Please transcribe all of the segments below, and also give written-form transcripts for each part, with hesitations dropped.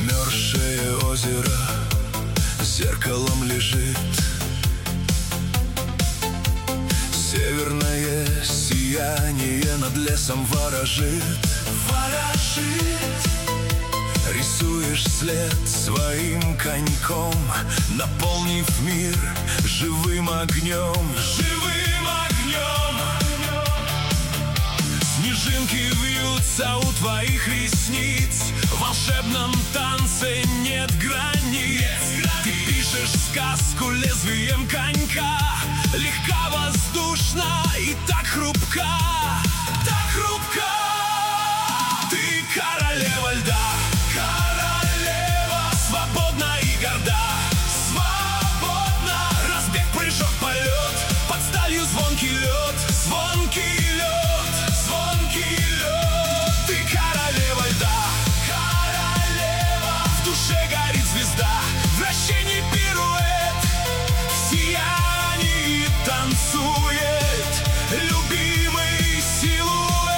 Замерзшее озеро зеркалом лежит. Северное сияние над лесом ворожит. Рисуешь след своим коньком, наполнив мир живым огнем. Снежинки вьются у твоих ресниц. В волшебном танце нет границ. Ты пишешь сказку лезвием конька. Легка, воздушна и так хрупка. Ты королева льда, королева, свободна и горда. Свободна, разбег, прыжок, полет. Под сталью звонкий лед, звонкий лед, звонкий лед. Ты королева льда, королева, в душе горит звезда. Вращение, пируэт, в сиянии танцует любимый силуэт.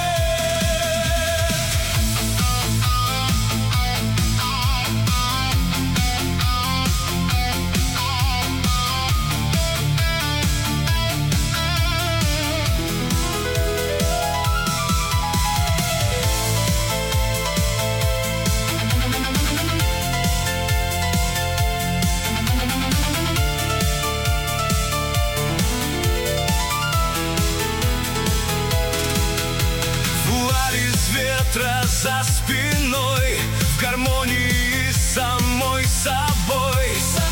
Ветра за спиной, в гармонии с самой собой.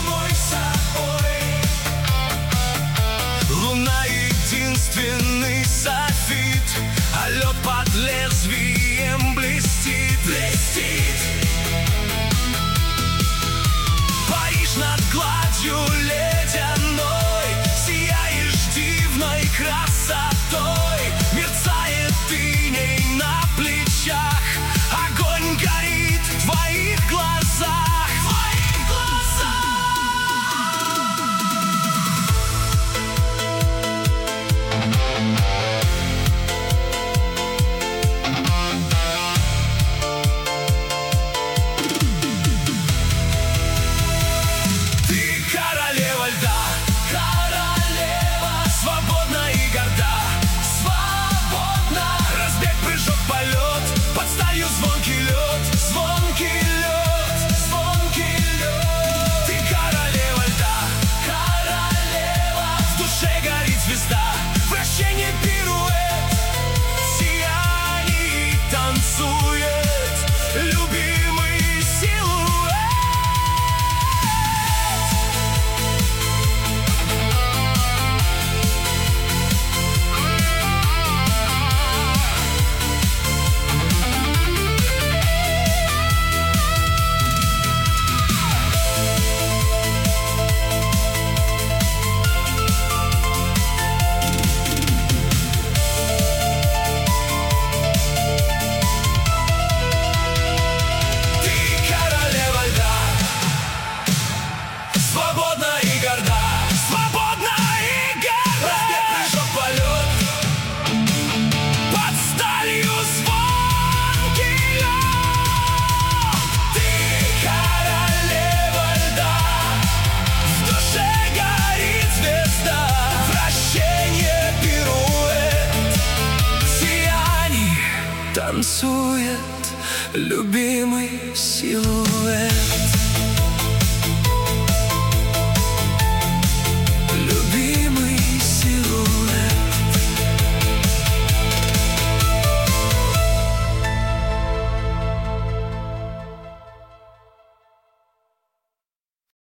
Луна единственный софит, а лед под лезвием блестит. Паришь над гладью ледяной, сияешь дивной красотой. Мерцает иней на плечах, огонь горит в твоих глазах. Ты королева льда, королева, свободна и горда. Свободна, разбег, прыжок, полет. Под сталью звонкий лед, звонкий лед, звонкий лед. Ты королева льда, королева, в душе горит звезда. Вращение, пируэт, в сиянии танцует любимый силуэт. Свободна и горда, свободна и горда. Разбег, прыжок, полет. Под сталью звонкий лед. Ты королева льда, в душе горит звезда. Вращение, пируэт, в сиянии танцует любимый силуэт.